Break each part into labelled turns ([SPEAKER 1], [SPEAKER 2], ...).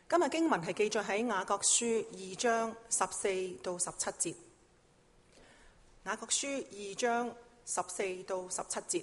[SPEAKER 1] 今日經文係記載喺雅各書2章14到17節。雅各書2章14到17節，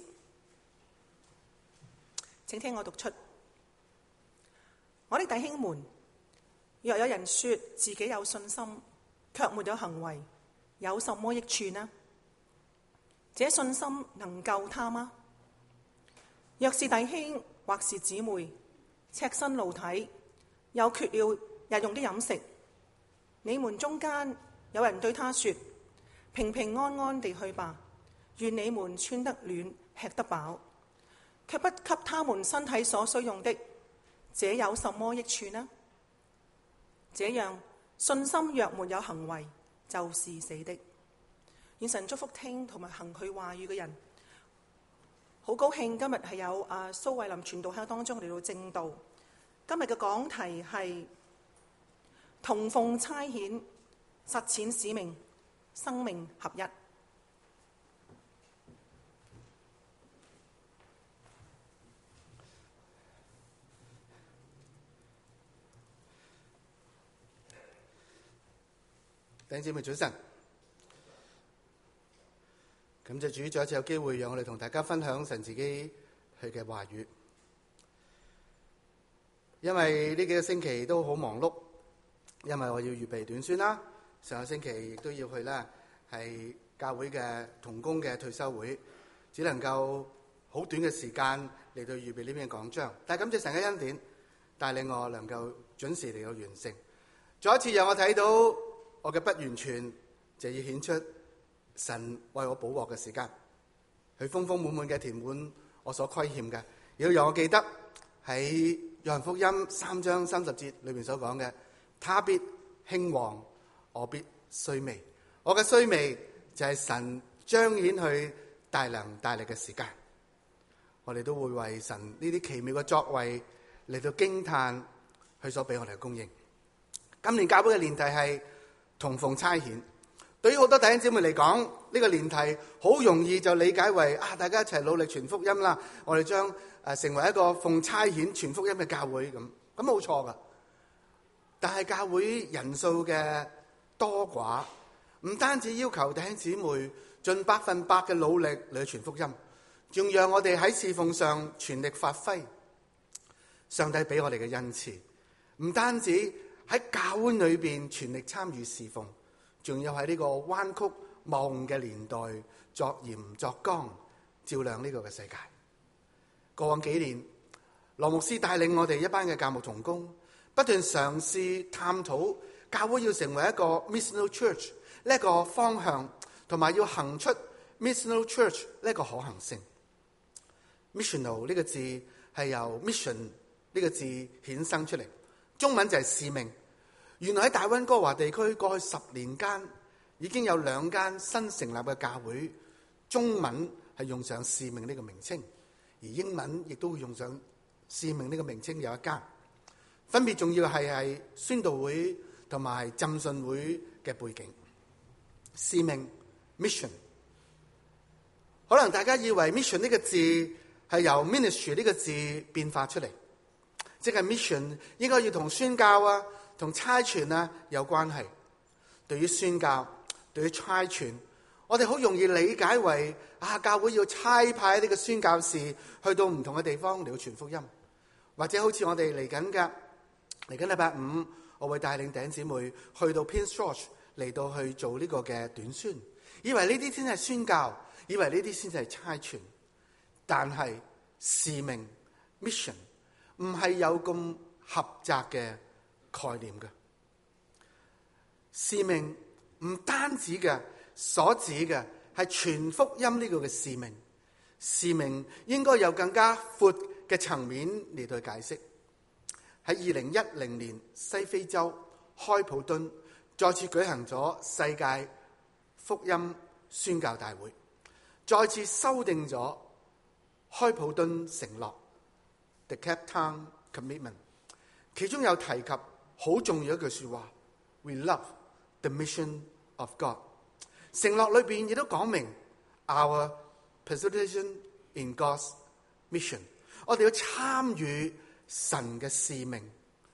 [SPEAKER 1] 請聽我讀出。我的弟兄們，若有人說自己有信心，卻沒有行為，有什麼益處呢？這信心能救他嗎？若是弟兄或是姊妹赤身露體，又缺了日用的飲食，你們中間有人對他說：平平安安地去吧，願你們穿得暖，吃得飽，卻不給他們身體所需用的，這有什麼益處呢？這樣信心若沒有行為，就是死的。願神祝福聽同埋行佢話語嘅人。好高興今日係有蘇慧林傳道喺當中嚟到證道。今日嘅講題係同奉差遣，實踐使命，生命合一。
[SPEAKER 2] 弟兄姊妹早晨，感謝主再一次有機會讓我哋同大家分享神自己佢嘅話語。因為呢幾個星期都好忙碌，因為我要預備短宣啦。上個星期亦都要去啦，係教會嘅同工嘅退休會，只能夠好短嘅時間嚟到預備呢篇講章。但係感謝神嘅恩典，帶領我能夠準時嚟到完成。再一次讓我睇到我嘅不完全，就要顯出神為我補鑊嘅時間，佢豐豐滿滿嘅填滿我所虧欠嘅。亦都讓我記得喺約翰福音3章30節裏面所講嘅，他必興旺，我必衰微。我嘅衰微就係神彰顯佢大能大力嘅時間。我哋都會為神呢啲奇妙嘅作為嚟到驚嘆佢所俾我哋嘅供應。今年教會嘅年題係同奉差遣。對於好多弟兄姊妹嚟講，呢個年題好容易就理解為大家一齊努力傳福音啦。我哋將成為一個奉差遣傳福音嘅教會咁冇錯噶。但係教會人數嘅多寡，唔單止要求弟兄姊妹盡100%嘅努力嚟傳福音，仲讓我哋喺侍奉上全力發揮上帝俾我哋嘅恩賜。唔單止喺教會裏邊全力參與侍奉，仲要喺呢個彎曲謬誤嘅年代作鹽作光，照亮呢個嘅世界。過往幾年，羅牧師帶領我哋一班嘅教牧同工，不斷嘗試探討教會要成為一個 missional church 呢一個方向，同埋要行出 missional church 呢個可行性。missional 呢個字係由 mission 呢個字衍生出嚟，中文就係使命。原來喺大溫哥華地區過去10年間，已經有2間新成立嘅教會，中文係用上使命呢個名稱，而英文亦都會用上使命呢個名稱有1間，分別仲要係宣道會同埋浸信會嘅背景。使命 mission， 可能大家以為 mission 呢個字係由 ministry 呢個字變化出嚟，即係 mission 應該要同宣教同差傳有關係。對於宣教，對於差傳，我哋好容易理解為教會要差派呢個宣教士去到唔同嘅地方嚟到傳福音，或者好似我哋嚟緊禮拜5，我會帶領弟兄姊妹去到 Prince George 嚟到去做呢個嘅短宣，以為呢啲先係宣教，以為呢啲先係差傳。但係使命 mission 唔係有咁狹窄嘅概念嘅。使命唔單止嘅所指嘅係傳福音呢個嘅使命，使命應該有更加闊嘅層面嚟到解釋。喺2010年西非洲開普敦再次舉行咗世界福音宣教大會，再次修訂咗開普敦承諾 The Cape Town Commitment， 其中有提及好重要一句說話 We love the mission of God。 承諾裏邊亦都講明 Our participation in God's mission， 我哋要參與神嘅使命。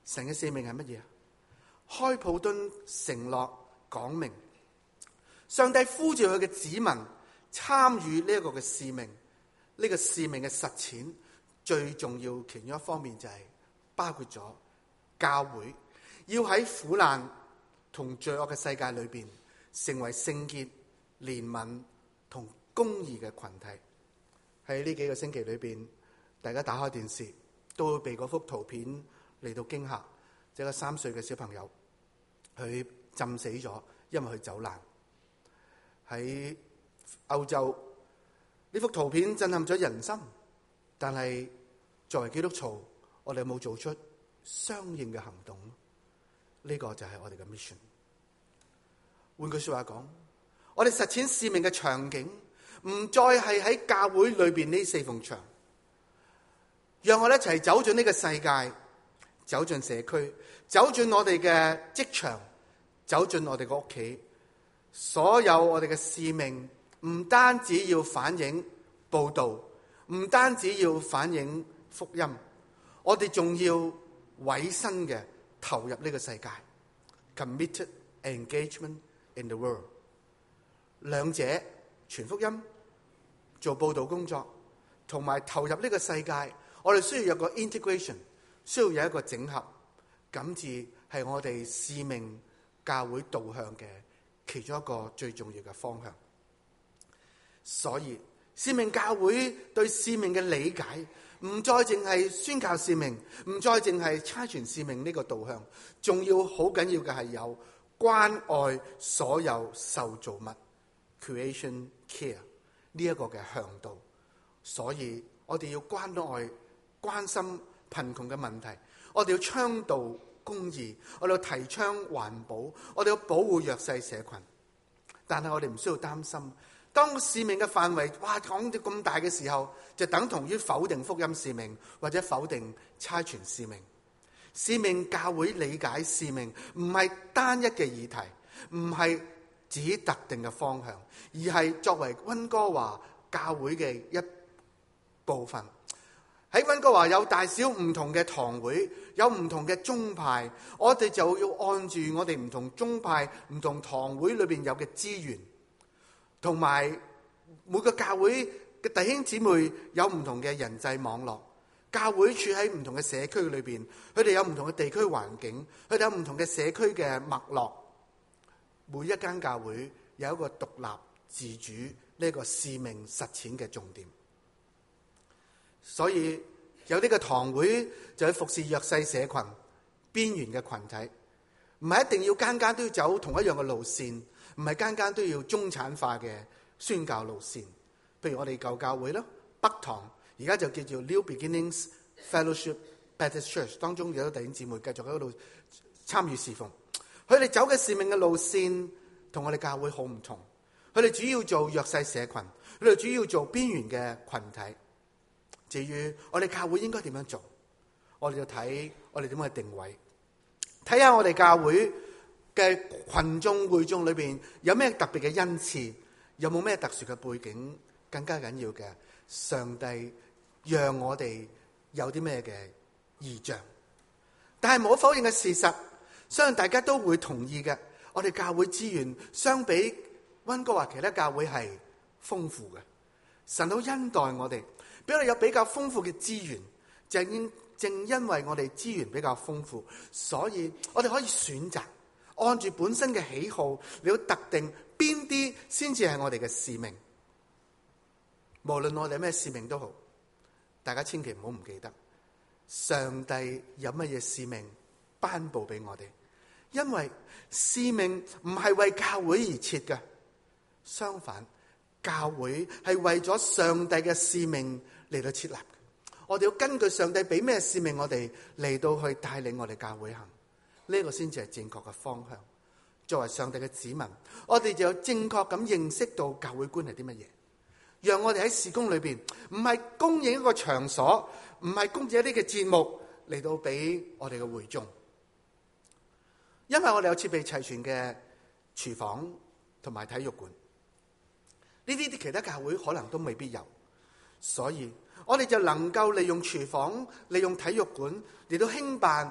[SPEAKER 2] 神嘅使命係乜嘢啊？開普敦承諾講明，上帝呼召佢嘅子民參與呢一個嘅使命，呢個使命嘅實踐最重要其中一方面就係包括咗教會要喺苦難同罪惡嘅世界裏邊成為聖潔、憐憫同公義嘅群體。喺呢幾個星期裏邊，大家打開電視都會被嗰幅圖片嚟到驚嚇，即係個3歲嘅小朋友，佢浸死咗，因為佢走難。喺歐洲，呢幅圖片震撼咗人心，但係作為基督徒，我哋有冇做出相應嘅行動？呢個就係我哋嘅 mission。換句說話講，我哋實踐使命嘅場景唔再係喺教會裏邊呢4埲牆，讓我哋一齊走進呢個世界，走進社區，走進我哋嘅職場，走進我哋嘅屋企。所有我哋嘅使命唔單止要反映報道，唔單止要反映福音，我哋仲要委身嘅投入呢個世界 ，committed engagement in the world。兩者傳福音、做報道工作，同埋投入呢個世界，我哋需要有個 integration， 需要有一個整合，咁至係我哋使命教會導向嘅其中一個最重要嘅方向。所以使命教會對使命嘅理解唔再淨係宣教使命，唔再淨係差傳使命呢個導向，仲要好緊要嘅係有關愛所有受造物 creation care 呢一個嘅向導。所以我哋要關愛關心貧窮嘅問題，我哋要倡導公義，我哋要提倡環保，我哋要保護弱勢社群。但係我哋唔需要擔心，當使命嘅範圍講到咁大嘅時候，就等同於否定福音使命或者否定差傳使命。使命教會理解使命唔係單一嘅議題，唔係指特定嘅方向，而係作為溫哥華教會嘅一部分。喺溫哥華有大小唔同嘅堂會，有唔同嘅宗派，我哋就要按住我哋唔同宗派、唔同堂會裏邊有嘅資源，同埋每個教會嘅弟兄姊妹有唔同嘅人際網絡。教會處喺唔同嘅社區裏邊，佢哋有唔同嘅地區環境，佢哋有唔同嘅社區嘅脈絡。每一間教會有一個獨立自主呢個使命實踐嘅重點。所以有呢個堂會就去服侍弱勢社群、邊緣嘅群體，唔係一定要間間都要走同一樣嘅路線，唔係間間都要中產化嘅宣教路線。譬如我哋舊教會咯，北堂而家就叫做 New Beginnings Fellowship Baptist Church， 當中有啲弟兄姊妹繼續喺嗰度參與侍奉。佢哋走嘅使命嘅路線同我哋教會好唔同。佢哋主要做弱勢社群，佢哋主要做邊緣嘅群體。至於我哋教會應該點樣做，我哋就睇我哋點樣去定位，睇下我哋教會嘅群眾會眾裏邊有咩特別嘅恩賜，有冇咩特殊嘅背景，更加緊要嘅，上帝讓我哋有啲咩嘅異象。但係冇否認嘅事實，相信大家都會同意嘅，我哋教會資源相比溫哥華其他教會係豐富嘅。神好恩待我哋，俾我哋有比較豐富嘅資源，正因為我哋資源比較豐富，所以我哋可以選擇按住本身嘅喜好，你要特定邊啲先至係我哋嘅使命。無論我哋咩使命都好，大家千祈唔好唔記得，上帝有乜嘢使命頒布俾我哋，因為使命唔係為教會而設嘅，相反，教會係為咗上帝嘅使命嚟到設立嘅。我哋要根據上帝俾咩使命我哋嚟到去帶領我哋教會行，呢個先至係正確嘅方向。作為上帝嘅子民，我哋就有正確咁認識到教會觀係啲乜嘢，讓我哋喺事工裏邊唔係供應一個場所，唔係供應一啲嘅節目嚟到俾我哋嘅會眾，因為我哋有設備齊全嘅廚房同埋體育館，呢啲其他教會可能都未必有，所以我哋就能夠利用廚房、利用體育館嚟到興辦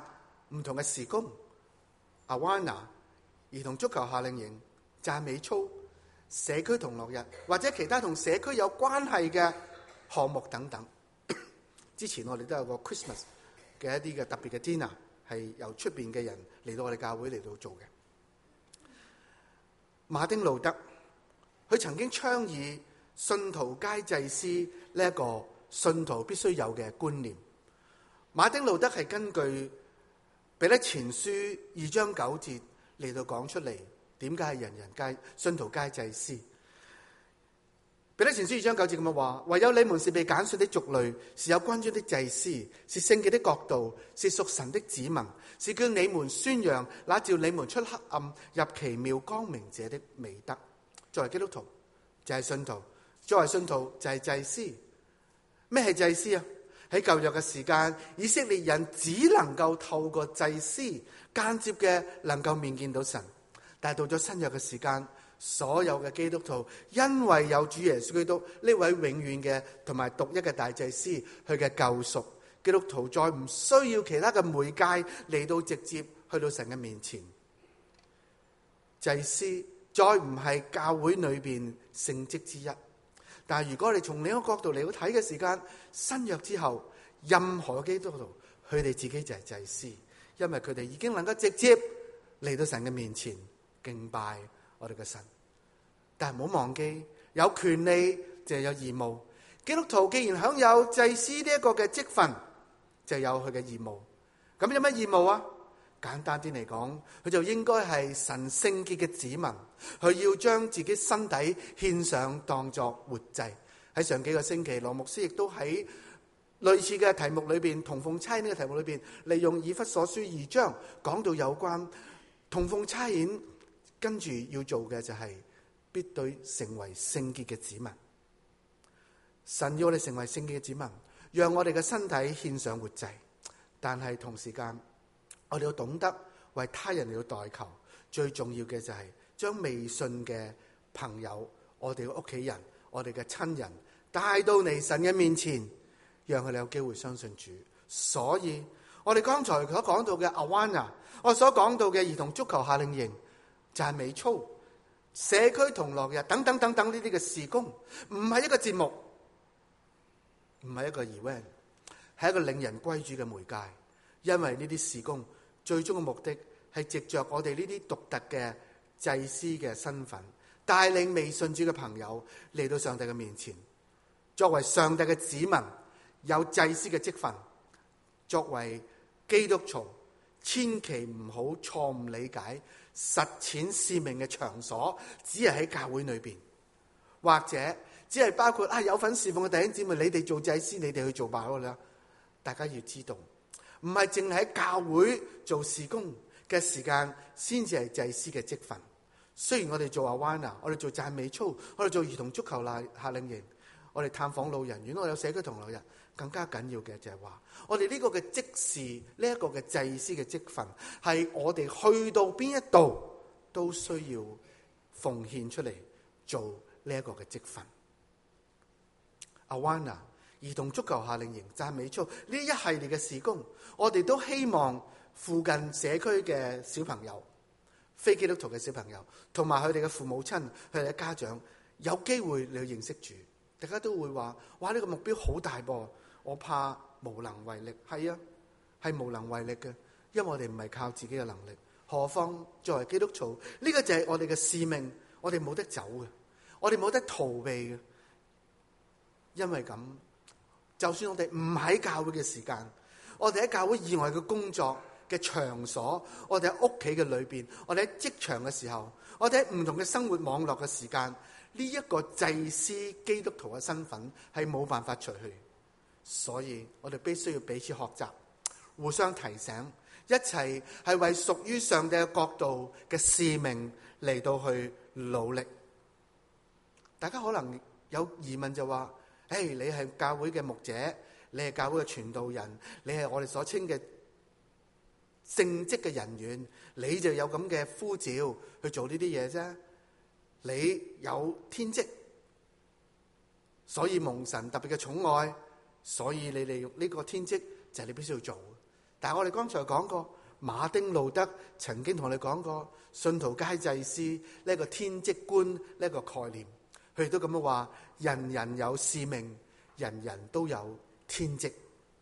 [SPEAKER 2] 唔同嘅事工、Awana、兒童足球夏令營、讚美操、社區同樂日，或者其他同社區有關係嘅項目等等。之前我哋都有個 Christmas 嘅一啲嘅特別嘅 dinner， 係由出邊嘅人嚟到我哋教會嚟到做嘅。馬丁路德佢曾經倡議信徒皆祭司呢一個信徒必須有嘅觀念。馬丁路德係根據彼得前書2章9節嚟到講出嚟，點解係人人皆信徒皆祭司？彼得前書2章9節咁樣話：唯有你們是被揀選的族類，是有君尊的祭司，是聖潔的國度，是屬神的子民，是叫你們宣揚那召你們出黑暗入奇妙光明者的美德。作為基督徒就係信徒，作為信徒就係祭司。咩係祭司啊？喺舊約嘅時間，以色列人只能夠透過祭司間接嘅能夠面見到神。但係到咗新約嘅時間，所有嘅基督徒因為有主耶穌基督呢位永遠嘅同埋獨一嘅大祭司佢嘅救贖，基督徒再唔需要其他嘅媒介嚟到直接去到神嘅面前。祭司再唔係教會裏邊聖職之一。但係如果你從另一個角度嚟到睇嘅時間，新約之後，任何基督徒佢哋自己就係祭司，因為佢哋已經能夠直接嚟到神嘅面前敬拜我哋嘅神。但係唔好忘記，有權利就有義務。基督徒既然享有祭司呢一個嘅職分，就有佢嘅義務。咁有乜義務啊？簡單啲嚟講，佢就應該係神聖潔嘅子民，佢要將自己身體獻上當作活祭。喺上幾個星期，羅牧師亦都喺類似嘅題目裏邊，同奉差遣呢個題目裏邊，利用以弗所書2章講到有關同奉差遣，跟住要做嘅就係必對成為聖潔嘅子民。神要我哋成為聖潔嘅子民，讓我哋嘅身體獻上活祭，但係同時間我哋要懂得為他人嚟到代求。最重要嘅就係將未信嘅朋友、我哋嘅屋企人、我哋嘅親人帶到嚟神嘅面前，讓佢哋有機會相信主。所以我哋剛才所講到嘅 Awana， 我所講到嘅兒童足球夏令營、讚美操、社區同樂日等等等等呢啲嘅事工，唔係一個節目，唔係一個 event， 係一個令人歸主嘅媒介。因為呢啲事工最終嘅目的係藉着我哋呢啲獨特嘅祭司嘅身份，帶領未信主嘅朋友嚟到上帝嘅面前。作為上帝嘅子民，有祭司嘅職分。作為基督徒，千祈唔好錯誤理解實踐使命嘅場所只係喺教會裏邊，或者只係包括有份侍奉嘅弟兄姊妹，你哋做祭司，你哋去做罷啦。大家要知道，唔係淨係喺教會做事工嘅時間先至係祭司嘅職分。雖然我哋做Awana，我哋做讚美操，我哋做兒童足球夏令營，我哋探訪老人院，我哋有社區同樂日，更加緊要嘅就係話，我哋呢個嘅職事，呢一個嘅祭司嘅職分，係我哋去到邊一度都需要奉獻出嚟做呢一個嘅職分。Awana、兒童足球夏令營、讚美操呢一系列嘅事工，我哋都希望附近社區嘅小朋友、非基督徒嘅小朋友，同埋佢哋嘅父母親、佢哋嘅家長，有機會你去認識主。大家都會話：哇！呢個目標好大噃，我怕無能為力。係啊，係無能為力嘅，因為我哋唔係靠自己嘅能力。何況作為基督徒，呢個就係我哋嘅使命，我哋冇得走嘅，我哋冇得逃避嘅。因為咁，就算我哋唔喺教會嘅時間，我哋喺教會以外嘅工作嘅場所，我哋喺屋企嘅裏邊，我哋喺職場嘅時候，我哋喺唔同嘅生活網絡嘅時間，呢一個祭司基督徒嘅身份係冇辦法除去。所以我哋必須要彼此學習，互相提醒，一齊係為屬於上帝嘅國度嘅使命嚟到去努力。大家可能有疑問就話：你係教會嘅牧者，你係教會嘅傳道人，你係我哋所稱嘅聖職嘅人員，你就有咁嘅呼召去做呢啲嘢啫。你有天職，所以蒙神特別嘅寵愛，所以你利用呢個天職就係你必須要做。但係我哋剛才講過， 馬丁路德曾經同我哋講過，信徒皆祭司呢個天職觀呢個概念，佢亦都咁樣話：人人有使命，人人都有天職。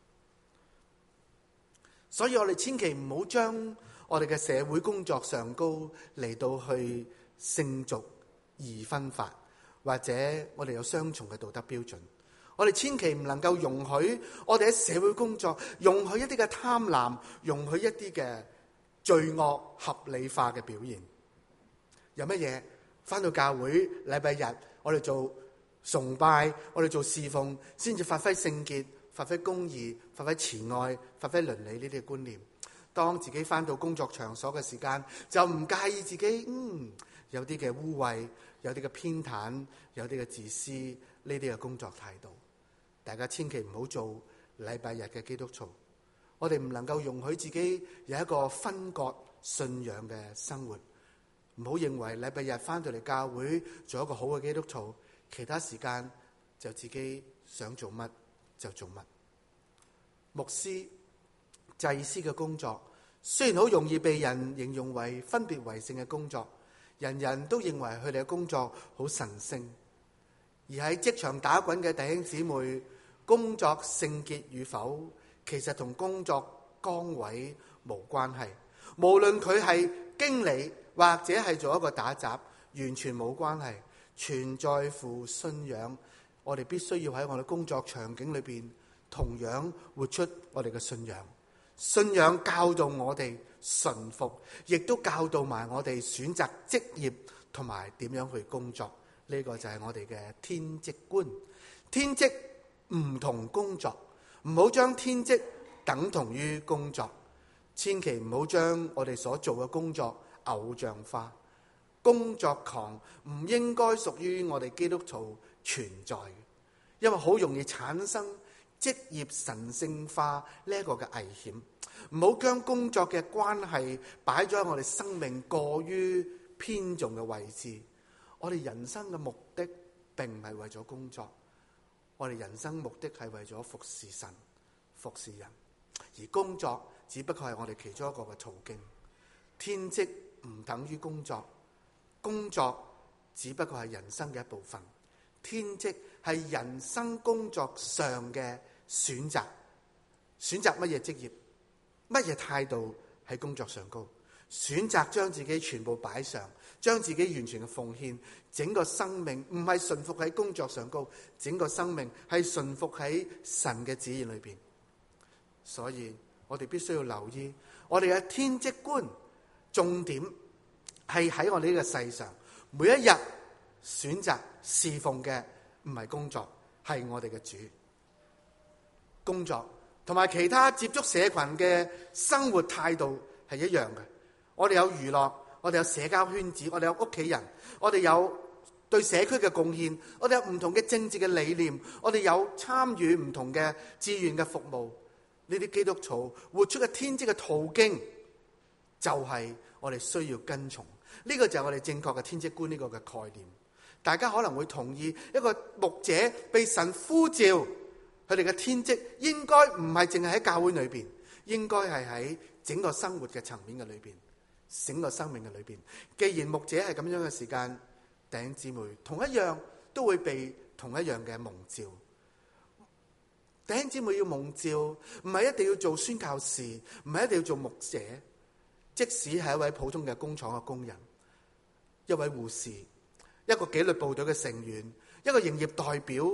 [SPEAKER 2] 所以我哋千祈唔好將我哋嘅社會工作上高嚟到去聖俗二分法，或者我哋有雙重嘅道德標準。我哋千祈唔能夠容許我哋喺社會工作容許一啲嘅貪婪，容許一啲嘅罪惡合理化嘅表現。有乜嘢？返到教會禮拜日，我哋做崇拜，我哋做侍奉，先至發揮聖潔，發揮公義，發揮慈愛，發揮倫理呢啲嘅觀念。當自己返到工作場所嘅時間，就唔介意自己有啲嘅污穢，有啲嘅偏袒，有啲嘅自私呢啲嘅工作態度。大家千祈唔好做禮拜日嘅基督徒。我哋唔能夠容許自己有一個分割信仰嘅生活。唔好認為禮拜日返到嚟教會做一個好嘅基督徒，其他時間就自己想做乜就做乜。牧師、祭司嘅工作雖然好容易被人形容為分別為聖嘅工作，人人都認為佢哋嘅工作好神聖。而喺職場打滾嘅弟兄姊妹，工作聖潔與否，其實同工作崗位無關係。無論佢係經理或者係做一個打雜，完全冇關係。全在乎信仰。我哋必須要喺我哋工作場景裏邊，同樣活出我哋嘅信仰。信仰教導我哋順服，亦都教導埋我哋選擇職業同埋點樣去工作。呢個就係我哋嘅天職觀。天職唔同工作，唔好將天職等同於工作。千祈唔好將我哋所做嘅工作偶像化。工作狂唔應該屬於我哋基督徒存在嘅，因為好容易產生職業神聖化呢一個嘅危險。唔好將工作嘅關係擺咗喺我哋生命過於偏重嘅位置。我哋人生嘅目的並唔係為咗工作，我哋人生目的係為咗服侍神、服侍人，而工作只不過係我哋其中一個嘅途徑。天職唔等於工作，工作只不過係人生嘅一部分。天職係人生工作上嘅選擇，選擇乜嘢職業，乜嘢態度喺工作上高，選擇將自己全部擺上，將自己完全嘅奉獻。整個生命唔係順服喺工作上高，整個生命係順服喺神嘅旨意裏邊。所以我哋必須要留意我哋嘅天職觀，重點係喺我哋呢個世上每一日選擇侍奉嘅唔係工作，係我哋嘅主。工作同埋其他接觸社群嘅生活態度係一樣嘅。我哋有娛樂，我哋有社交圈子，我哋有屋企人，我哋有對社區嘅貢獻，我哋有唔同嘅政治嘅理念，我哋有參與唔同嘅志願嘅服務。呢啲基督徒活出嘅天職嘅途徑，就係我哋需要跟從。呢個就係我哋正確嘅天職觀，呢個嘅概念。大家可能會同意，一個牧者被神呼召，佢哋嘅天職應該唔係淨係喺教會裏邊，應該係喺整個生活嘅層面嘅裏邊，整個生命嘅裏邊。既然牧者係咁樣嘅時間，弟兄姊妹同一樣都會被同一樣嘅蒙召。弟兄姊妹要蒙召，唔係一定要做宣教士，唔係一定要做牧者。即使係一位普通嘅工廠嘅工人，一位護士，一個紀律部隊嘅成員，一個營業代表，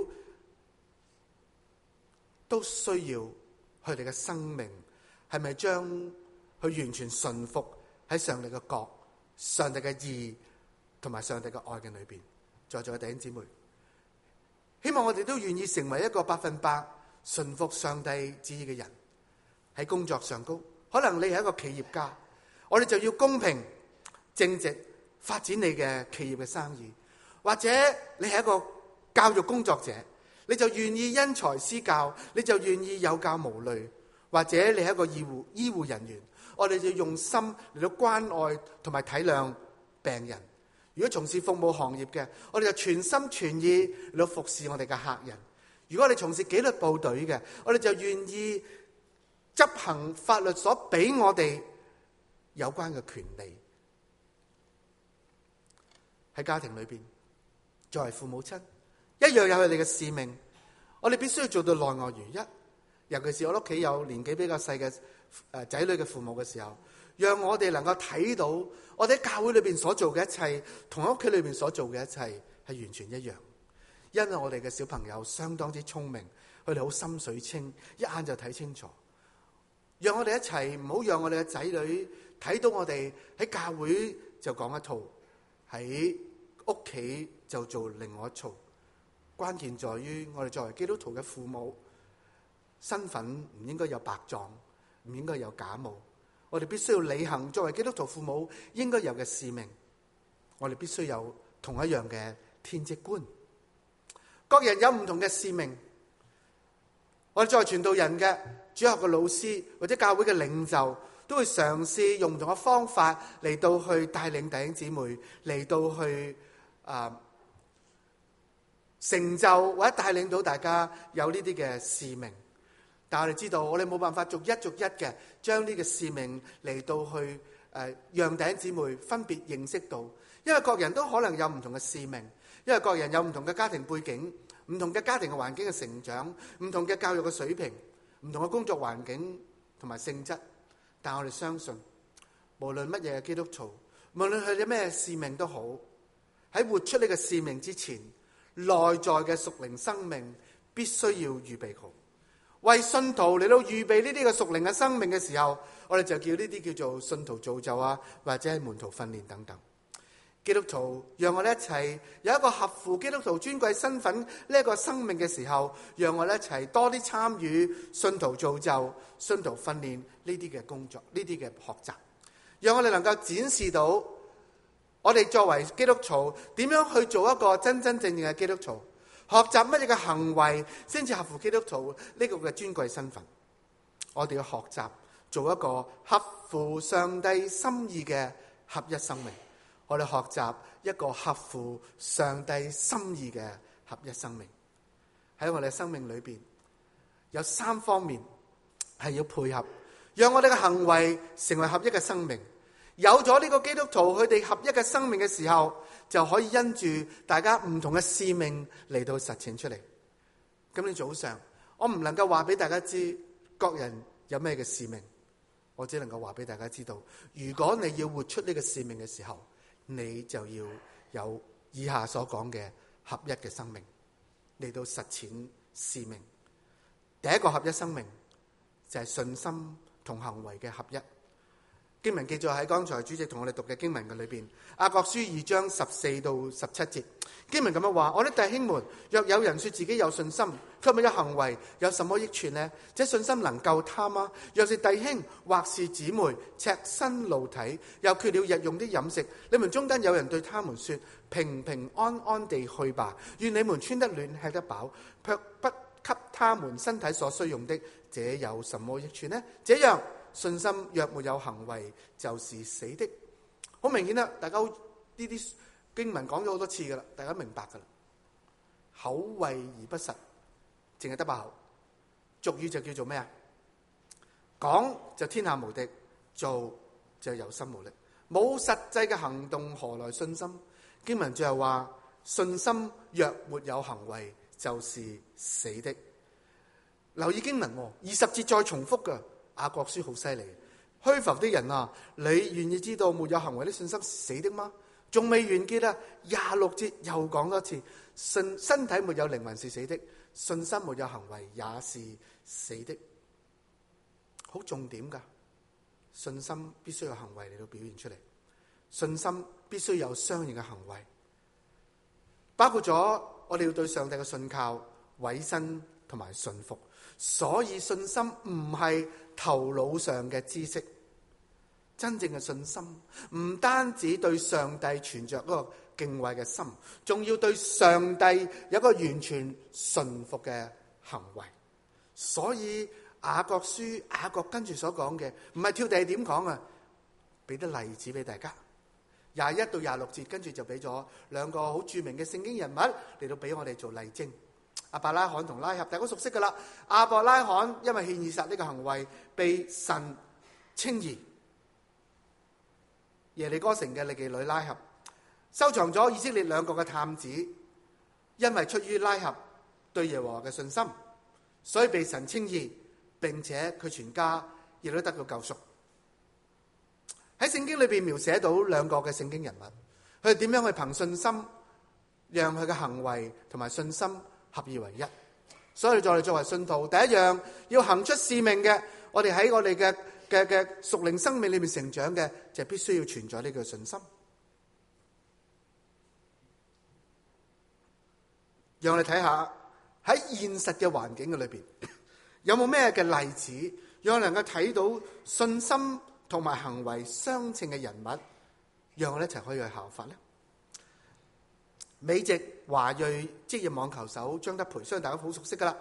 [SPEAKER 2] 都需要佢哋嘅生命係咪將佢完全順服喺上帝嘅國、上帝嘅義同埋上帝嘅愛嘅裏邊。在座嘅弟兄姊妹，希望我哋都願意成為一個100%順服上帝旨意嘅人。喺工作上高，可能你係一個企業家，我哋就要公平正直發展你嘅企業嘅生意。或者你係一個教育工作者，你就願意因材施教，你就願意有教無類。或者你係一個醫護人員，我哋就用心嚟到關愛同埋體諒病人。如果從事服務行業嘅，我哋就全心全意嚟到服侍我哋嘅客人。如果你從事紀律部隊嘅，我哋就願意執行法律所俾我哋有關嘅權利。喺家庭裏邊，作為父母親，一樣有佢哋嘅使命。我哋必須要做到內外如一。尤其是我屋企有年紀比較細嘅仔女嘅父母嘅時候，讓我哋能夠睇到我哋喺教會裏邊所做嘅一切，同屋企裏邊所做嘅一切係完全一樣。因為我哋嘅小朋友相當之聰明，佢哋好心水清，一眼就睇清楚。讓我哋一齊，唔好讓我哋嘅仔女睇到我哋喺教會就講一套，喺屋企就做另外一套。關鍵在於我哋作為基督徒嘅父母，身份唔應該有白撞，唔應該有假冒。我哋必須要履行作為基督徒父母應該有嘅使命。我哋必須有同一樣嘅天職觀。各人有唔同嘅使命。我哋作為傳道人嘅主學嘅老師或者教會嘅領袖，都會嘗試用唔同嘅方法嚟到去帶領弟兄姊妹，嚟到去成就或者帶領到大家有呢啲嘅使命。但係我哋知道，我哋冇辦法逐一嘅將呢個使命嚟到去讓弟兄姊妹分別認識到，因為各人都可能有唔同嘅使命，因為各人有唔同嘅家庭背景、唔同嘅家庭嘅環境嘅成長、唔同嘅教育嘅水平、唔同嘅工作環境同埋性質。但我哋相信，無論乜嘢嘅基督徒，無論佢哋咩使命都好，喺活出呢個使命之前，內在嘅屬靈生命必須要預備好。為信徒嚟到預備呢啲嘅屬靈嘅生命嘅時候，我哋就叫呢啲叫做信徒造就啊，或者係門徒訓練等等。基督徒讓我哋一齊有一個合乎基督徒尊貴身份呢一個生命嘅時候，讓我哋一齊多啲參與信徒造就、信徒訓練呢啲嘅工作、呢啲嘅學習，讓我哋能夠展示到我哋作為基督徒點樣去做一個真真正正嘅基督徒。學習乜嘢嘅行為先至合乎基督徒呢個嘅尊貴身份？我哋要學習做一個合乎上帝心意嘅合一生命。我哋學習一個合乎上帝心意嘅合一生命。喺我哋嘅生命裏邊，有3方面係要配合，讓我哋嘅行為成為合一嘅生命。有咗呢個基督徒佢哋合一嘅生命嘅時候，就可以因住大家唔同嘅使命嚟到實踐出嚟。今天早上我唔能夠話俾大家知各人有咩嘅使命，我只能夠話俾大家知道，如果你要活出呢個使命嘅時候，你就要有以下所講嘅合一嘅生命嚟到實踐使命。第一個合一生命就係信心同行為嘅合一。經文記載喺剛才主席同我哋讀嘅經文嘅裏邊，雅各書2章14到17節，經文咁樣話：我的弟兄們，若有人說自己有信心，卻沒有行為，有什麼益處呢？這信心能救他嗎？若是弟兄或是姊妹赤身露體，又缺了日用的飲食，你們中間有人對他們說：平平安安地去吧，願你們穿得暖，吃得飽，卻不給他們身體所需用的，這有什麼益處呢？這樣信心若沒有行為，就是死的。好明顯啦，大家呢啲經文講咗好多次噶啦，大家明白噶啦。口惠而不實，淨係得把口。俗語就叫做咩啊？講就天下無敵，做就有心無力。冇實際嘅行動，何來信心？經文最後話：信心若沒有行為，就是死的。留意經文，20節再重複噶。雅各書好犀利，虛浮的人啊，你願意知道沒有行為的信心是死的嗎？仲未完結啊，26節又講多次，身體沒有靈魂是死的，信心沒有行為也是死的。好重點噶，信心必須有行為嚟到表現出嚟，信心必須有相應嘅行為，包括咗我哋要對上帝嘅信靠、委身同埋信服。所以信心唔係頭腦上嘅知識，真正嘅信心唔單止對上帝存着嗰個敬畏嘅心，仲要對上帝有一個完全順服嘅行為。所以雅各書雅各跟住所講嘅唔係跳地點講啊，俾啲例子俾大家。21到26節跟住就俾咗2個好著名嘅聖經人物嚟到俾我哋做例證。亞伯拉罕同拉合，大家熟悉噶啦。亞伯拉罕因為獻以撒呢個行為被神稱義， 耶利哥城嘅妓女拉合，收藏咗以色列兩個嘅探子，因為出於拉合對耶和華嘅信心，所以被神稱義，並且佢全家亦都得到救贖。喺聖經裏邊描寫到兩個嘅聖經人物，佢哋點樣去憑信心讓佢嘅行為同埋信心合二為一。所以我哋作為信徒，第一樣要行出使命嘅，我哋喺我哋嘅屬靈生命裏面成長嘅，就必須要存在呢個信心。讓我哋睇下喺現實嘅環境嘅裏邊，有冇咩嘅例子，讓我哋能夠睇到信心同埋行為相稱嘅人物，讓我哋一齊可以去效法呢？美籍華裔職業網球手張德培，相信大家好熟悉噶啦。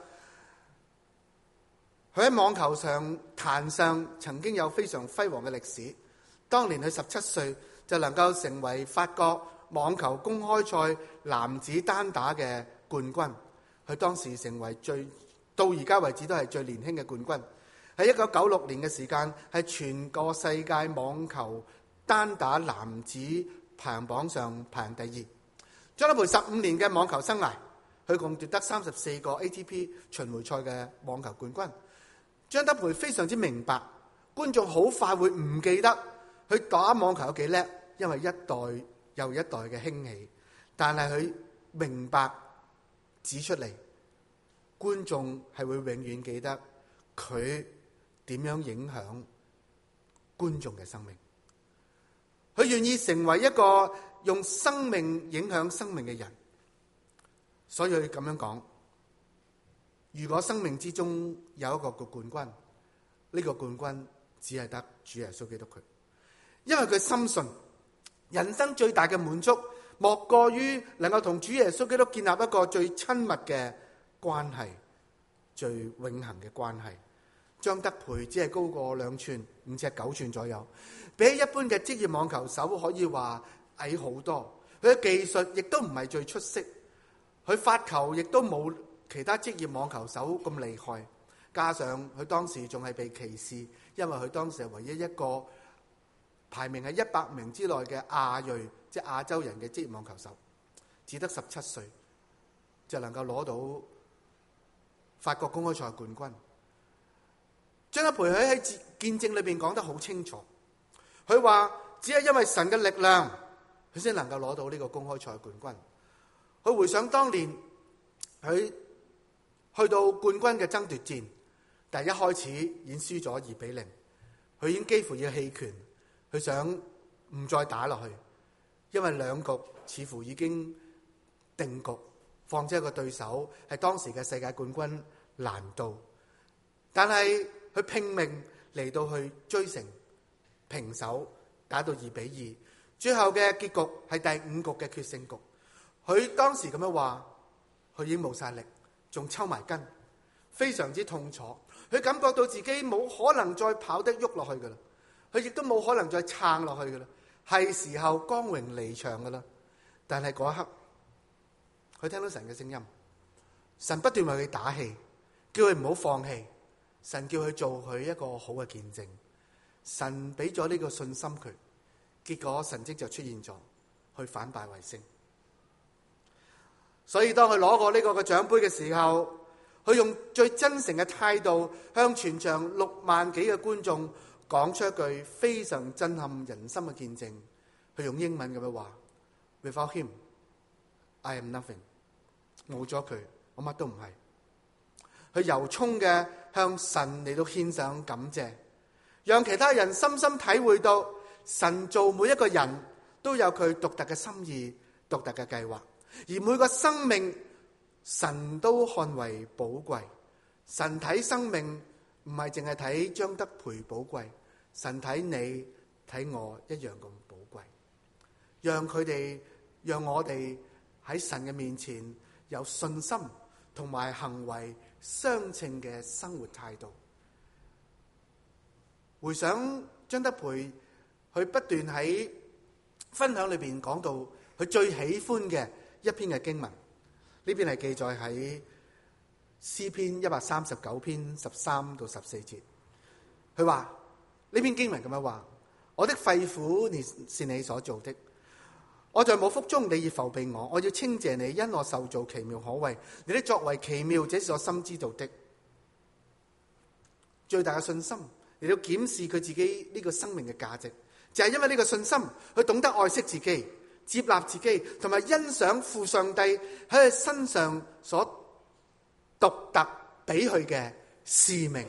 [SPEAKER 2] 佢喺網球壇上曾經有非常輝煌嘅歷史。當年佢17歲就能夠成為法國網球公開賽男子單打嘅冠軍。佢當時成為到而家為止都係最年輕嘅冠軍。喺1996年嘅時間，係全個世界網球單打男子排行榜上排行第2。張德培15年嘅網球生涯，佢共奪得34個 ATP 巡迴賽嘅網球冠軍。張德培非常之明白，觀眾好快會唔記得佢打網球有幾叻，因為一代又一代嘅興起。但係佢明白指出嚟，觀眾係會永遠記得佢點樣影響觀眾嘅生命。佢願意成為一個用生命影響生命嘅人，所以佢咁樣講：如果生命之中有一個冠軍，呢個冠軍只係得主耶穌基督佢。因為佢深信人生最大嘅滿足，莫過於能夠同主耶穌基督建立一個最親密嘅關係，最永恆嘅關係。張德培只係高過2寸，5尺9寸左右，比起一般嘅職業網球手可以話矮好多。佢嘅技術亦都唔係最出色，佢發球亦都冇其他職業網球手咁厲害。加上佢當時仲係被歧視，因為佢當時係唯一一個排名喺100名之內嘅亞裔，即係亞洲人嘅職業網球手，只得17歲就能夠攞到法國公開賽冠軍。張德培喺見證裏邊講得好清楚，佢話只係因為神嘅力量，佢先能夠攞到呢個公開賽冠軍。佢回想當年佢去到冠軍嘅爭奪戰，但係一開始已經輸咗2-0，佢已經幾乎要棄權，佢想唔再打落去，因為兩局似乎已經定局，況且一個對手係當時嘅世界冠軍蘭度，但係佢拼命嚟到去追成平手，打到2-2，最後嘅結局係第5局嘅決勝局。佢當時咁樣話，佢已經冇晒力，仲抽埋筋，非常之痛楚。佢感覺到自己冇可能再跑得喐落去噶啦，佢亦都冇可能再撐落去噶啦，係時候光榮離場噶啦。但係嗰一刻，佢聽到神嘅聲音，神不斷為佢打氣，叫佢唔好放棄。神叫佢做佢一個好嘅見證，神俾咗呢個信心佢，結果神蹟就出現咗，去反敗為勝。所以當佢攞過呢個嘅獎杯嘅時候，佢用最真誠嘅態度向全場6萬幾嘅觀眾講出一句非常震撼人心嘅見證。佢用英文咁樣話 ：Without him, I am nothing。冇咗佢，我乜都唔係。佢由衷嘅向神嚟到獻上感謝，讓其他人深深體會到神做每一個人都有佢獨特嘅心意、獨特嘅計劃，而每個生命神都看為寶貴。神睇生命唔係淨係睇張德培寶貴，神睇你睇我一樣咁寶貴。讓我哋喺神嘅面前有信心同埋行為相稱嘅生活態度。回想張德培，佢不斷喺分享裏邊講到佢最喜歡嘅一篇嘅經文，呢邊係記載喺詩篇139篇13到14節。佢話呢篇經文咁樣話： 我的肺腑是你所做的。我在母腹中，你已覆庇我。我要稱謝你，因我受造奇妙可畏。你的作為奇妙，這是我心知道的。最大嘅信心嚟到檢視佢自己呢個生命嘅價值，就係因為呢個信心，佢懂得愛惜自己、接納自己，同埋欣賞父上帝喺佢身上所獨特俾佢嘅使命。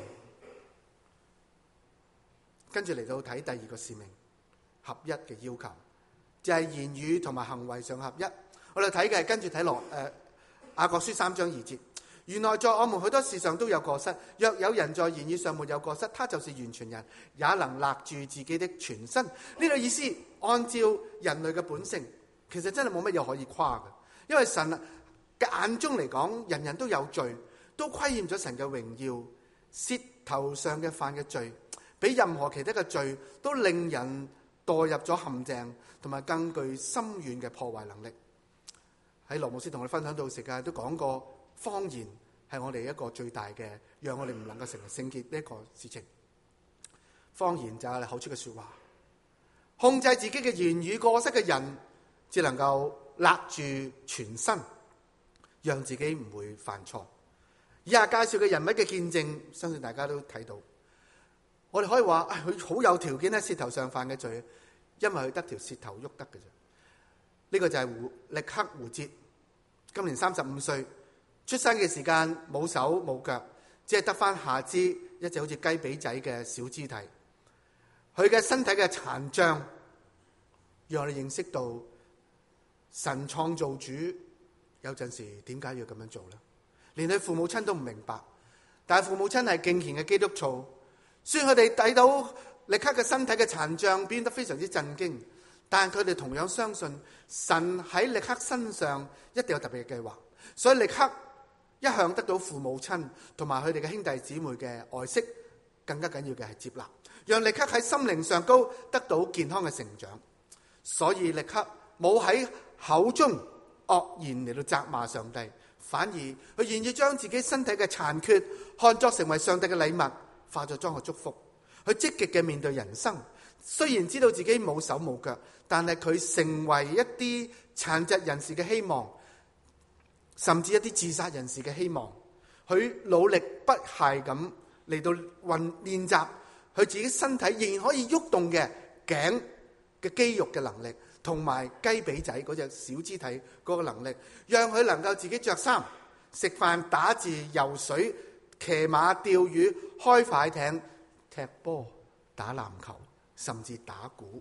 [SPEAKER 2] 跟住嚟到睇第二個使命，合一嘅要求。就係言語同埋行為上合一。我哋睇嘅係跟住睇落雅各書3章2節。原來在我們許多事上都有過失，若有人在言語上沒有過失，他就是完全人，也能勒住自己的全身。呢個意思按照人類嘅本性，其實真係冇乜嘢可以誇嘅，因為神嘅眼中嚟講，人人都有罪，都虧欠咗神嘅榮耀。舌頭上嘅犯嘅罪，比任何其他嘅罪都令人墮入咗陷阱，同埋更具深遠嘅破壞能力。喺羅牧師同我哋分享到時間都講過，謊言係我哋一個最大嘅，讓我哋唔能夠成為聖潔呢一個事情。謊言就係你口出嘅說話，控制自己嘅言語過失嘅人，只能夠勒住全身，讓自己唔會犯錯。以下介紹嘅人物嘅見證，相信大家都睇到。我哋可以話佢好有條件喺舌頭上犯嘅罪，因為佢得條舌頭喐得嘅啫。呢個就係力克胡哲，今年35歲，出生嘅時間冇手冇腳，只係得翻下肢一隻好似雞髀仔嘅小肢體。佢嘅身體嘅殘障，讓我哋認識到神創造主有陣時點解要咁樣做呢？連佢父母親都唔明白，但係父母親係敬虔嘅基督徒。雖然佢哋睇到力克嘅身體嘅殘障變得非常之震驚，但係佢哋同樣相信神喺力克身上一定有特別嘅計劃。所以力克一向得到父母親同埋佢哋嘅兄弟姊妹嘅愛惜，更加緊要嘅係接納，讓力克喺心靈上高得到健康嘅成長。所以力克冇喺口中惡言嚟到責罵上帝，反而佢願意將自己身體嘅殘缺看作成為上帝嘅禮物，化作裝嘅祝福。佢積極嘅面對人生，雖然知道自己冇手冇腳，但係佢成為一啲殘疾人士嘅希望，甚至一啲自殺人士嘅希望。佢努力不懈咁嚟到練習佢自己身體仍然可以喐動嘅頸嘅肌肉嘅能力，同埋雞髀仔嗰隻小肢體嗰個能力，讓佢能夠自己着衫、食飯、打字、游水、騎馬、釣魚、開快艇、踢波、打籃球，甚至打鼓。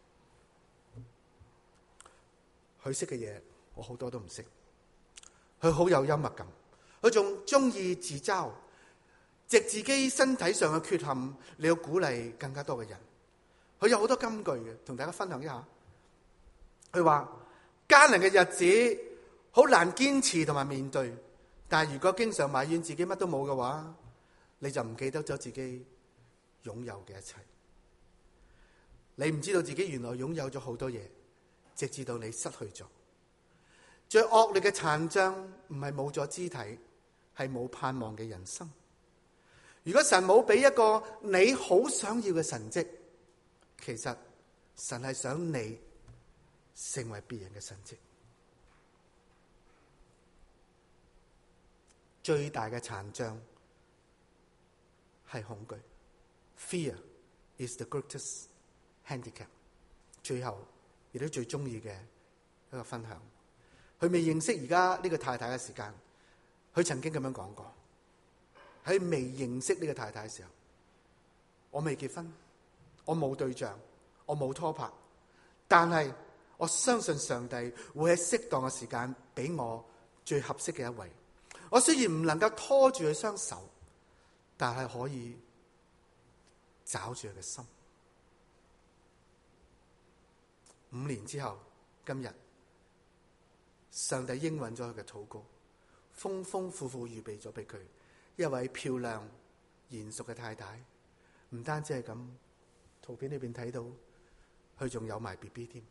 [SPEAKER 2] 佢識嘅嘢，我好多都唔識。佢好有幽默感，佢仲中意自嘲，藉自己身體上嘅缺陷嚟到鼓勵更加多嘅人。佢有好多金句嘅，同大家分享一下。佢話艱難嘅日子好難堅持同埋面對，但係如果經常埋怨自己乜都冇嘅話，你就唔記得咗自己擁有嘅一切。你唔知道自己原來擁有咗好多嘢，直至到你失去咗。最惡劣嘅殘障唔係冇咗肢體，係冇盼望嘅人生。如果神冇俾一個你好想要嘅神蹟，其實神係想你成為別人嘅神蹟。最大嘅殘障係恐懼。Fear is the greatest handicap。最後亦都最中意嘅一個分享。佢未認識而家呢個太太嘅時間，佢曾經咁樣講過。喺未認識呢個太太嘅時候，我未結婚，我冇對象，我冇拖拍，但係我相信上帝會喺適當嘅時間俾我最合適嘅一位。我雖然唔能夠拖住佢雙手，但係可以抓住佢嘅心。5年之後，今日上帝應允咗佢嘅禱告，豐豐富富預備咗俾佢一位漂亮賢淑嘅太太。唔單止係咁，圖片裏邊睇到佢仲有埋 BB 添。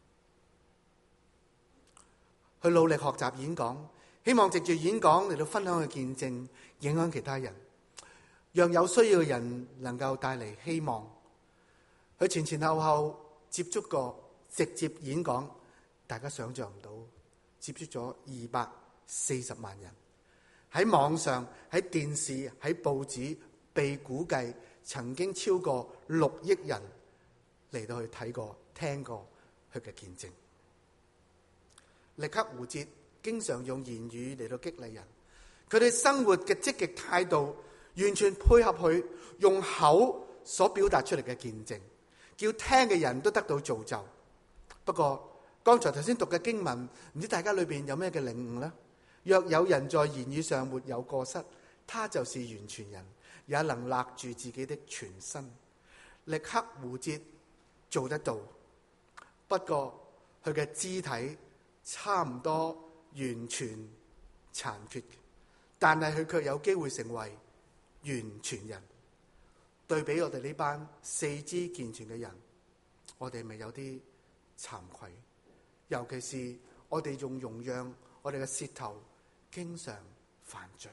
[SPEAKER 2] 佢努力學習演講，希望藉住演講嚟到分享佢嘅見證，影響其他人，讓有需要嘅人能夠帶嚟希望。 佢前後接觸過直接演講，大家想象唔到，接觸咗240萬人，喺網上、喺電視、喺報紙，被估計曾經超過6億人嚟到去睇過、聽過佢嘅見證。力克胡哲經常用言語嚟到激勵人，佢哋生活嘅積極態度完全配合佢用口所表達出嚟嘅見證，叫聽嘅人都得到造就。不過剛才頭先讀嘅經文，唔知大家裏邊有咩嘅領悟呢？若有人在言語上沒有過失，他就是完全人，也能勒住自己的全身。力克胡哲做得到，不過佢嘅肢體差唔多完全殘缺，但係佢卻有機會成為完全人。對比我哋呢班四肢健全嘅人，我哋咪有啲慚愧，尤其是我哋仲容讓我哋嘅舌頭經常犯罪。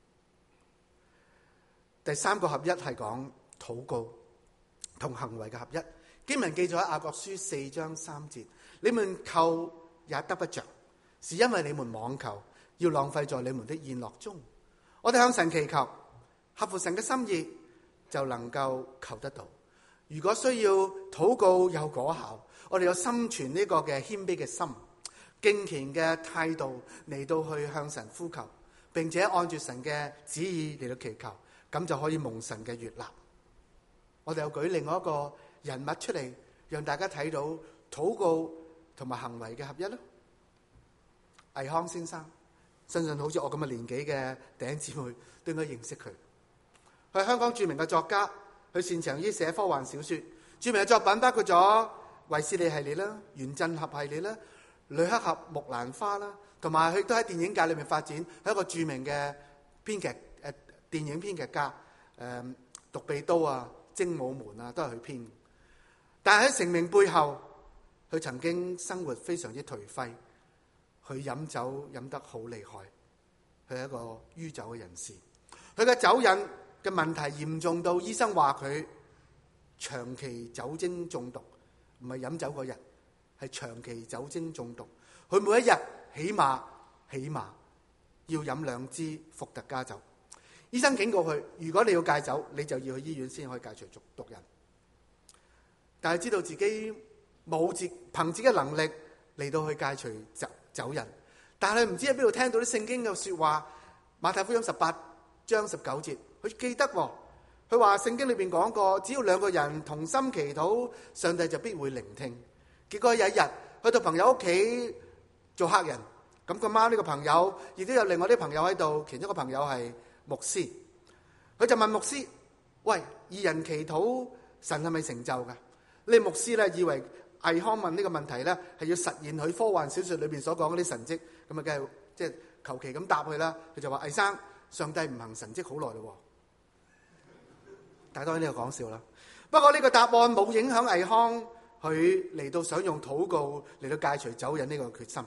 [SPEAKER 2] 第三個合一係講禱告同行為嘅合一。經文記載喺雅各書4章3節，你們求也得不着，是因為你們妄求，要浪費在你們的宴樂中。我哋向神祈求，合乎神嘅心意，就能夠求得到。如果需要禱告有果效，我哋有心存呢個嘅謙卑嘅心、敬虔嘅態度嚟到去向神呼求，並且按住神嘅旨意嚟到祈求，咁就可以蒙神嘅悅納。我哋又舉另外一個人物出嚟，讓大家睇到禱告同埋行為嘅合一咯。倪匡先生，相信好似我咁嘅年紀嘅弟兄姊妹都應該認識佢。佢係香港著名嘅作家，佢擅長於寫科幻小說，著名嘅作品包括咗衛斯理系列啦、原振俠系列啦、呂克俠木蘭花啦，同埋佢都喺電影界裏面發展，係一個著名嘅編劇電影編劇家。獨臂刀啊、精武門啊，都係佢編。但係喺成名背後，佢曾經生活非常之頹廢，佢飲酒飲得好厲害，佢係一個酗酒嘅人士。佢嘅酒癮嘅問題嚴重到醫生話佢長期酒精中毒，唔係飲酒嗰日，係長期酒精中毒。佢每一日起碼要飲2支伏特加酒。醫生警告佢，如果你要戒酒，你就要去醫院先可以戒除毒癮。但係知道自己冇憑自己嘅能力嚟到去戒除酒癮，但係唔知喺邊度聽到啲聖經嘅說話。馬太福音18章19節，佢記得喎，佢話聖經裏邊講過，只要2個人同心祈禱，上帝就必會聆聽。結果有一日去到朋友屋企做客人，咁咁啱呢個朋友亦都有另外啲朋友喺度，其中一個朋友係牧師，佢就問牧師：喂，義人祈禱神係咪成就噶？呢牧師咧以為倪匡問呢個問題咧係要實現佢科幻小說裏邊所講嗰啲神蹟，咁啊梗係即係求其咁答佢啦。佢就話：倪生，上帝唔行神蹟好耐咯。但係當然呢個講笑啦。不過呢個答案冇影響倪匡佢嚟到想用禱告嚟到戒除酒癮呢個決心。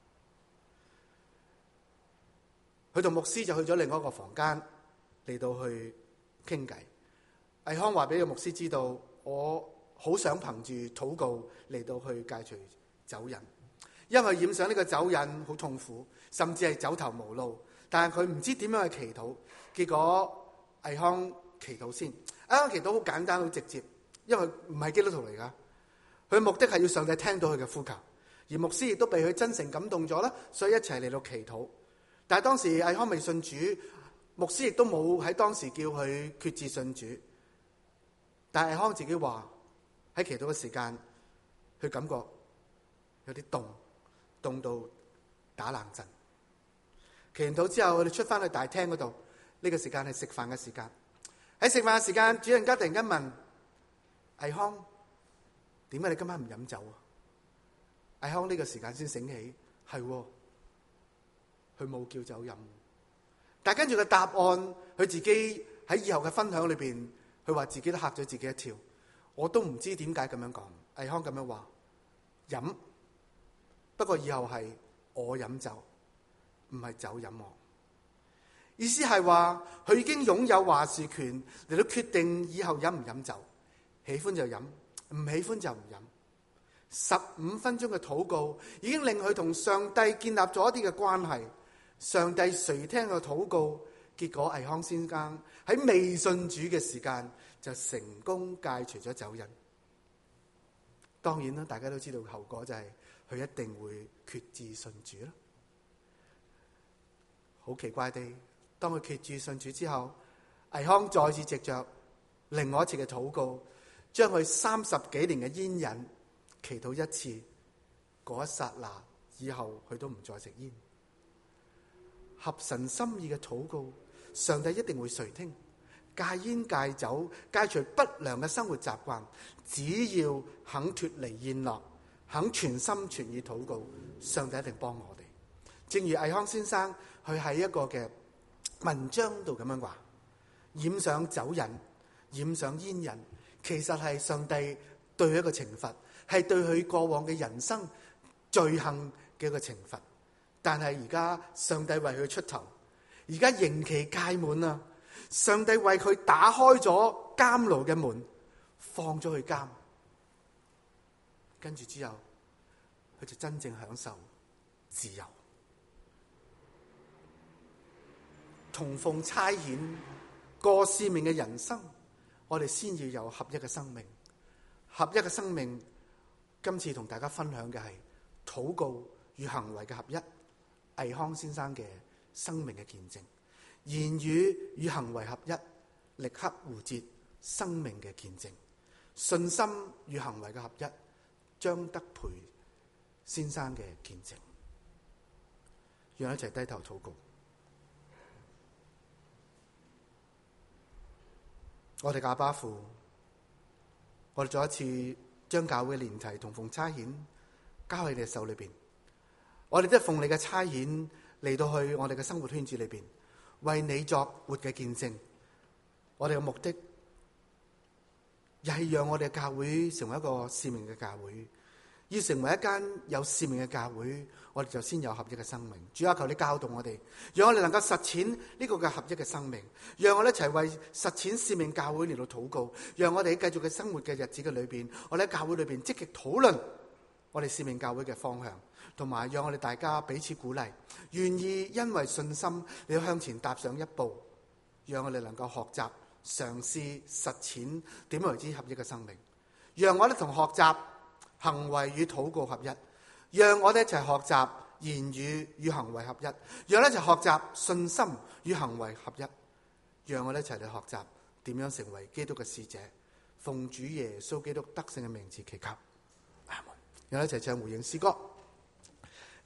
[SPEAKER 2] 佢同牧師就去咗另外一個房間嚟到去傾偈。倪匡話俾個牧師知道，我好想憑住禱告嚟到去戒除酒癮，因為染上呢個酒癮好痛苦，甚至係走投無路。但係佢唔知點樣去祈禱。結果倪匡祈禱先。倪匡祈禱好簡單好直接，因為唔係基督徒嚟噶，佢目的係要上帝聽到佢嘅呼求，而牧師亦都被佢真誠感動咗啦，所以一齊嚟到祈禱。但係當時倪匡未信主，牧師亦都冇喺當時叫佢決志信主。但係倪匡自己話喺祈禱嘅時間，佢感覺有啲凍到打冷震。祈完禱之後，我哋出翻去大廳嗰度，呢個時間係食飯嘅時間。喺食飯嘅時間，主人家突然間問倪匡：點解你今晚唔飲酒啊？倪匡呢個時間先醒起，係佢冇叫酒飲。但係跟住個答案，佢自己喺以後嘅分享裏邊，佢話自己都嚇咗自己一跳。我都唔知點解咁樣講。倪匡咁樣話：飲，不過以後係我飲酒，唔係酒飲我。意思係話佢已經擁有話事權嚟到決定以後飲唔飲酒，喜歡就飲， 唔喜歡就唔飲。15分鐘嘅禱告已經令佢同上帝建立咗一啲嘅關係。上帝垂聽佢禱告，結果倪匡先生喺未信主嘅時間就成功戒除咗酒癮。當然啦，大家都知道後果就係佢一定會決志信主啦。好奇怪地，當佢決志信主之後，倪匡再次藉着另外一次嘅禱告，將佢30幾年嘅煙癮祈禱一次，嗰一剎那以後佢都唔再食煙。合神心意嘅禱告，上帝一定會垂聽。戒煙戒酒，戒除不良嘅生活習慣，只要肯脫離宴樂，肯全心全意禱告，上帝一定幫我哋。正如倪匡先生佢喺一個嘅文章度咁樣話，染上酒癮，染上煙癮，其實係上帝對佢一個懲罰，係對佢過往嘅人生罪行嘅一個懲罰。但係而家上帝為佢出頭，而家刑期屆滿啦，上帝為佢打開咗監牢嘅門，放咗佢監，跟住之後佢就真正享受自由。同奉差遣過使命嘅人生，我哋先要有合一嘅生命。合一嘅生命，今次同大家分享嘅係禱告與行為嘅合一。倪匡先生嘅生命嘅見證，言語與行為合一，力克胡哲生命嘅見證，信心與行為嘅合一，張德培先生嘅見證。讓我一齊低頭禱告。我哋嘅阿爸父，我哋再一次將教會嘅年題同奉差遣交喺你嘅手裏邊。我哋都係奉你嘅差遣嚟到去我哋嘅生活圈子裏邊，為你作活嘅見證。我哋嘅目的，又係讓我哋嘅教會成為一個使命嘅教會。要成為一間有使命嘅教會，我哋就先有合一嘅生命。主啊，求你教導我哋，讓我哋能夠實踐呢個嘅合一嘅生命。讓我哋一齊為實踐使命教會嚟到禱告。讓我哋喺繼續嘅生活嘅日子嘅裏邊，我哋喺教會裏邊積極討論我哋使命教會嘅方向。同埋讓我哋大家彼此鼓勵，願意因為信心你要向前踏上一步，讓我哋能夠學習、嘗試、實踐點為之合一嘅生命。讓我哋同學習行為與禱告合一，讓我哋一齊學習言語與行為合一，讓我哋一齊學習信心與行為合一，讓我哋一齊嚟學習點樣成為基督嘅使者。奉主耶穌基督得勝嘅名字祈求，阿門。讓我哋一齊唱回應詩歌。